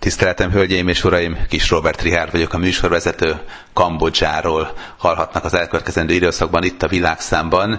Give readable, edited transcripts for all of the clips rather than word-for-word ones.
Tiszteletem, hölgyeim és uraim, Kis Róbert Richárd vagyok, a műsorvezető. Kambodzsáról hallhatnak az elkövetkezendő időszakban itt a Világszámban,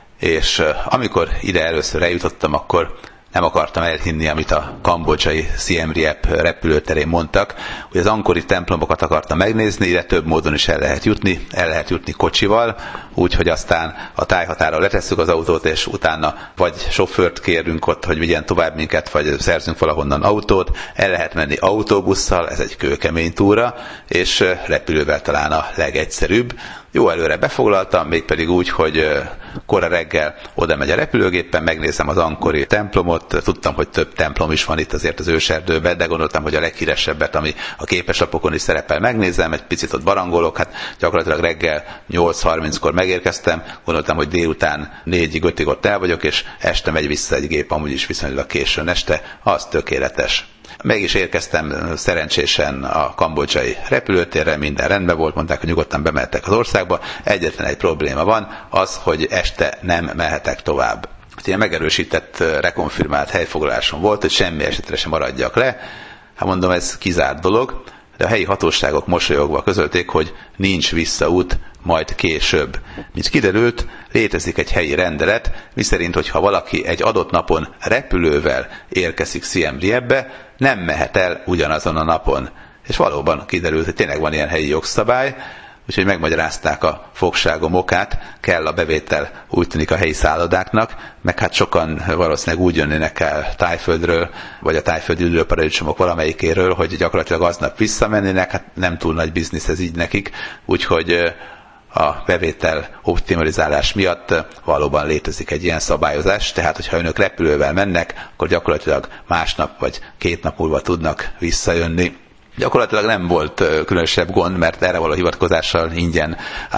és amikor ide először eljutottam, akkor nem akartam elhinni, amit a kambodzsai Siem Reap repülőterén mondtak, hogy az angkori templomokat akartam megnézni, ide több módon is el lehet jutni kocsival, úgyhogy aztán a tájhatáron letesszük az autót, és utána vagy sofőrt kérünk ott, hogy vigyen tovább minket, vagy szerzünk valahonnan autót, el lehet menni autóbusszal, ez egy kőkemény túra, és repülővel talán a legegyszerűbb. Jó előre befoglaltam, mégpedig úgy, hogy kora reggel oda megy a repülőgépen, megnézem az angkori templomot, tudtam, hogy több templom is van itt azért az őserdőben, de gondoltam, hogy a leghíresebbet, ami a képeslapokon is szerepel, megnézem, egy picit ott barangolok, hát gyakorlatilag reggel 8:30-kor megérkeztem, gondoltam, hogy délután 4-5-ig ott el vagyok, és este megy vissza egy gép, amúgy is viszonylag későn este, az tökéletes. Meg is érkeztem szerencsésen a kambodzsai repülőtérre, minden rendben volt, mondták, hogy nyugodtan bemehettek az országba. Egyetlen egy probléma van, az, hogy este nem mehetek tovább. Ilyen megerősített, rekonfirmált helyfoglalásom volt, hogy semmi esetre sem maradjak le. Hát mondom, ez kizárt dolog, de a helyi hatóságok mosolyogva közölték, hogy nincs visszaút, majd később. Mint kiderült, létezik egy helyi rendelet, miszerint, hogyha valaki egy adott napon repülővel érkezik Siem Reapbe, nem mehet el ugyanazon a napon. És valóban kiderült, hogy tényleg van ilyen helyi jogszabály, úgyhogy megmagyarázták a fogságom okát, kell a bevétel, úgy tűnik, a helyi szállodáknak, meg hát sokan valószínűleg úgy jönnének el Tájföldről, vagy a tájföldi üdülőparadicsomok valamelyikéről, hogy gyakorlatilag aznap visszamennének, hát nem túl nagy biznisz ez így nekik, úgyhogy a bevétel optimalizálás miatt valóban létezik egy ilyen szabályozás, tehát hogyha önök repülővel mennek, akkor gyakorlatilag másnap vagy 2 nap múlva tudnak visszajönni. Gyakorlatilag nem volt különösebb gond, mert erre való hivatkozással ingyen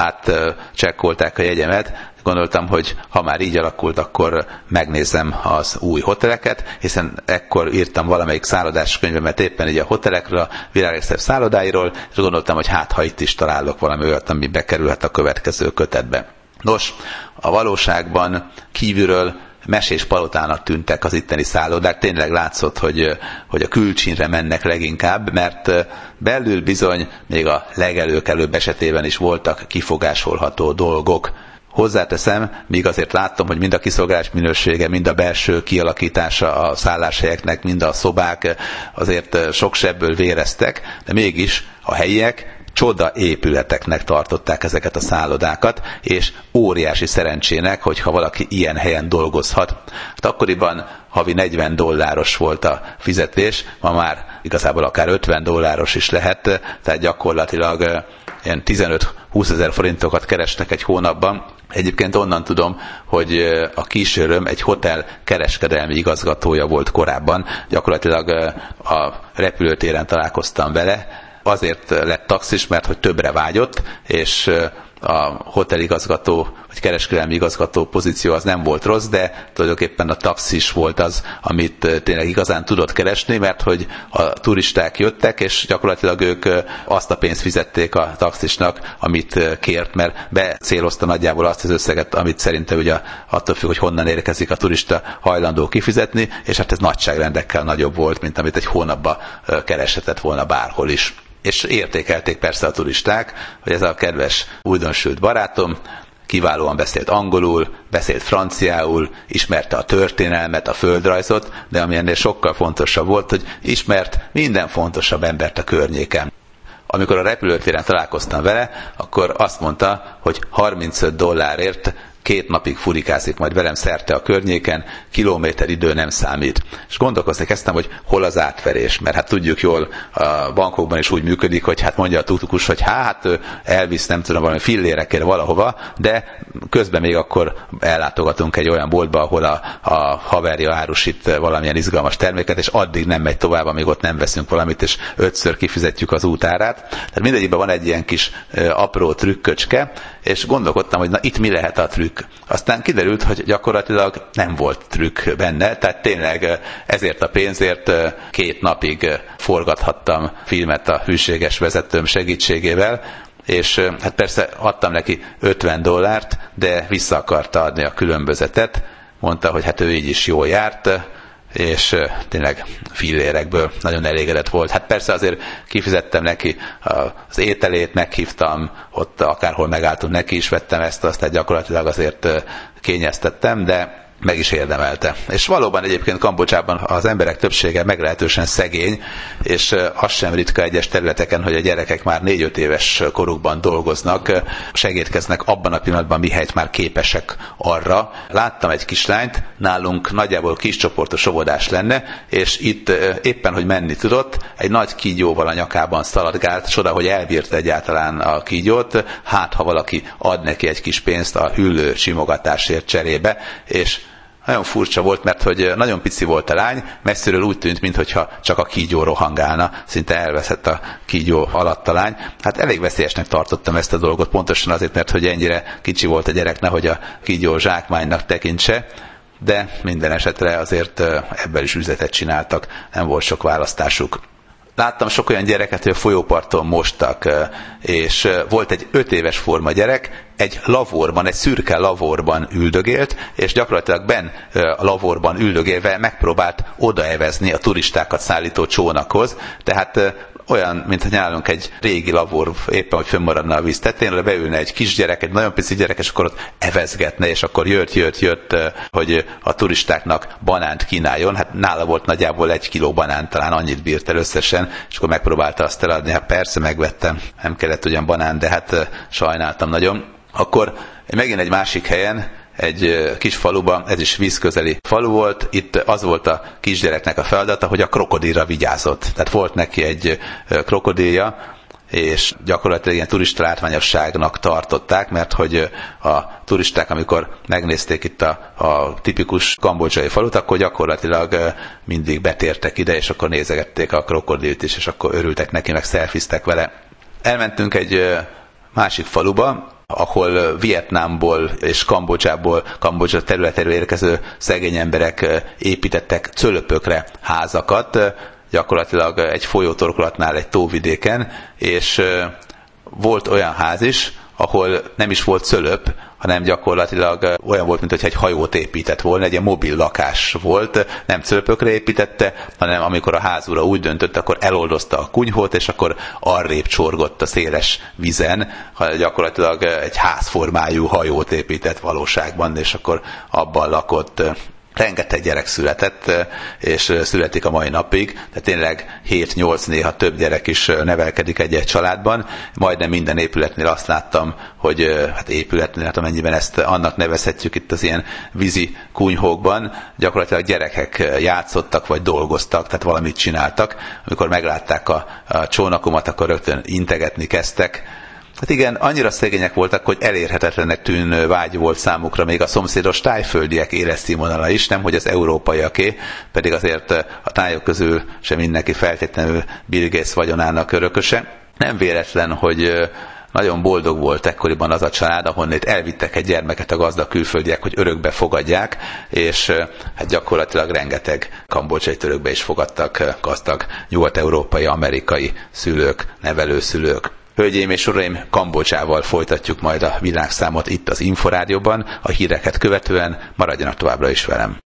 átcsekkolták a jegyemet. Gondoltam, hogy ha már így alakult, akkor megnézem az új hoteleket, hiszen ekkor írtam valamelyik szállodás könyvemet éppen így a hotelekről, a világ legszebb szállodáiról, és gondoltam, hogy hát ha itt is találok valami olyat, ami bekerülhet a következő kötetbe. Nos, a valóságban kívülről mesés palotának tűntek az itteni szállodák, tényleg látszott, hogy a külcsínre mennek leginkább, mert belül bizony még a legelőkelőbb esetében is voltak kifogásolható dolgok. Hozzáteszem, míg azért láttam, hogy mind a kiszolgálás minősége, mind a belső kialakítása a szálláshelyeknek, mind a szobák azért sok sebből véreztek, de mégis a helyiek csoda épületeknek tartották ezeket a szállodákat, és óriási szerencsének, hogyha valaki ilyen helyen dolgozhat. Hát akkoriban havi $40 volt a fizetés, ma már igazából akár $50 is lehet, tehát gyakorlatilag ilyen 15-20 ezer forintokat keresnek egy hónapban. Egyébként onnan tudom, hogy a kísérőm egy hotel kereskedelmi igazgatója volt korábban, gyakorlatilag a repülőtéren találkoztam vele, azért lett taxis, mert hogy többre vágyott, és a hoteligazgató vagy kereskedelmi igazgató pozíció az nem volt rossz, de tulajdonképpen a taxis volt az, amit tényleg igazán tudott keresni, mert hogy a turisták jöttek, és gyakorlatilag ők azt a pénzt fizették a taxisnak, amit kért, mert becélozta nagyjából azt az összeget, amit szerintem ugye attól függ, hogy honnan érkezik a turista, hajlandó kifizetni, és hát ez nagyságrendekkel nagyobb volt, mint amit egy hónapban kereshetett volna bárhol is. És értékelték persze a turisták, hogy ez a kedves újdonsült barátom kiválóan beszélt angolul, beszélt franciául, ismerte a történelmet, a földrajzot, de ami ennél sokkal fontosabb volt, hogy ismert minden fontosabb embert a környéken. Amikor a repülőtéren találkoztam vele, akkor azt mondta, hogy $35 2 napig furikázik majd velem szerte a környéken, kilométer idő nem számít. És gondolkozni kezdtem, hogy hol az átverés, mert hát tudjuk jól, a bankokban is úgy működik, hogy hát mondja a tuktukus, hogy hát ő elvisz, nem tudom, valami fillérekért valahova, de közben még akkor ellátogatunk egy olyan boltba, ahol a haverja árusít valamilyen izgalmas terméket, és addig nem megy tovább, amíg ott nem veszünk valamit, és 5-ször kifizetjük az útárát. Tehát mindegyikben van egy ilyen kis apró trükköcske, és gondolkodtam, hogy na itt mi lehet a trükk. Aztán kiderült, hogy gyakorlatilag nem volt trükk benne, tehát tényleg ezért a pénzért 2 napig forgathattam filmet a hűséges vezetőm segítségével, és hát persze adtam neki $50, de vissza akarta adni a különbözetet, mondta, hogy hát ő így is jól járt, és tényleg fillérekből nagyon elégedett volt. Hát persze azért kifizettem neki az ételét, meghívtam, ott akárhol megálltunk, neki is vettem ezt, aztán gyakorlatilag azért kényeztettem, de meg is érdemelte. És valóban egyébként Kambodzsában az emberek többsége meglehetősen szegény, és az sem ritka egyes területeken, hogy a gyerekek már 4-5 éves korukban dolgoznak, segítkeznek abban a pillanatban, mihelyt már képesek arra. Láttam egy kislányt, nálunk nagyjából kiscsoportos óvodás lenne, és itt éppen, hogy menni tudott, egy nagy kígyóval a nyakában szaladgált, csoda, hogy elbírta egyáltalán a kígyót, hát ha valaki ad neki egy kis pénzt a hüllő simogatásért cserébe, és nagyon furcsa volt, mert hogy nagyon pici volt a lány, messziről úgy tűnt, mintha csak a kígyó rohangálna, szinte elveszett a kígyó alatt a lány. Hát elég veszélyesnek tartottam ezt a dolgot, pontosan azért, mert hogy ennyire kicsi volt a gyerek, nehogy a kígyó zsákmánynak tekintse, de minden esetre azért ebből is üzletet csináltak, nem volt sok választásuk. Láttam sok olyan gyereket, hogy a folyóparton mostak, és volt egy 5 éves forma gyerek, egy lavorban, egy szürke lavorban üldögélt, és gyakorlatilag benn a lavorban üldögélve megpróbált odaevezni a turistákat szállító csónakhoz, tehát olyan, mintha nálunk egy régi lavor éppen, hogy fönnmaradna a víz tetején, beülne egy kisgyerek, egy nagyon pici gyerek, és akkor ott evezgetne, és akkor jött, hogy a turistáknak banánt kínáljon. Hát nála volt nagyjából 1 kiló banánt, talán annyit bírt el összesen, és akkor megpróbálta azt eladni. Hát persze megvettem, nem kellett ugyan banán, de hát sajnáltam nagyon. Akkor megint egy másik helyen, egy kis faluban, ez is vízközeli falu volt, itt az volt a kisgyereknek a feladata, hogy a krokodilra vigyázott. Tehát volt neki egy krokodilja, és gyakorlatilag ilyen turista látványosságnak tartották, mert hogy a turisták, amikor megnézték itt a tipikus kambodzsai falut, akkor gyakorlatilag mindig betértek ide, és akkor nézegették a krokodilt is, és akkor örültek neki, meg szelfiztek vele. Elmentünk egy másik faluba, ahol Vietnámból és Kambodzsa területéről érkező szegény emberek építettek cölöpökre házakat, gyakorlatilag egy folyótorkolatnál, egy tóvidéken, és volt olyan ház is, ahol nem is volt cölöp, hanem gyakorlatilag olyan volt, mintha egy hajót épített volna, egy ilyen mobil lakás volt, nem cölöpökre építette, hanem amikor a házura úgy döntött, akkor eloldozta a kunyhót, és akkor arrébb csorgott a széles vizen, gyakorlatilag egy házformájú hajót épített valóságban, és akkor abban lakott. Rengeteg gyerek született, és születik a mai napig, de tényleg 7-8, néha több gyerek is nevelkedik egy-egy családban. Majdnem minden épületnél azt láttam, hogy hát épületnél, hát amennyiben ezt annak nevezhetjük itt az ilyen vízi kunyhókban, gyakorlatilag gyerekek játszottak, vagy dolgoztak, tehát valamit csináltak. Amikor meglátták a csónakomat, akkor rögtön integetni kezdtek. Hát igen, annyira szegények voltak, hogy elérhetetlennek tűnő vágy volt számukra még a szomszédos tájföldiek életszínvonala is, nemhogy az európaiaké, pedig azért a tájok közül sem mindenki feltétlenül Bill Gates vagyonának örököse. Nem véletlen, hogy nagyon boldog volt ekkoriban az a család, ahonnét elvittek egy gyermeket a gazdag külföldiek, hogy örökbe fogadják, és hát gyakorlatilag rengeteg kambodzsai örökbe is fogadtak gazdag nyugat-európai, amerikai szülők, nevelőszülők. Hölgyeim és uraim, Kambodzsával folytatjuk majd a világszámot itt az Inforádióban, a híreket követően maradjanak továbbra is velem.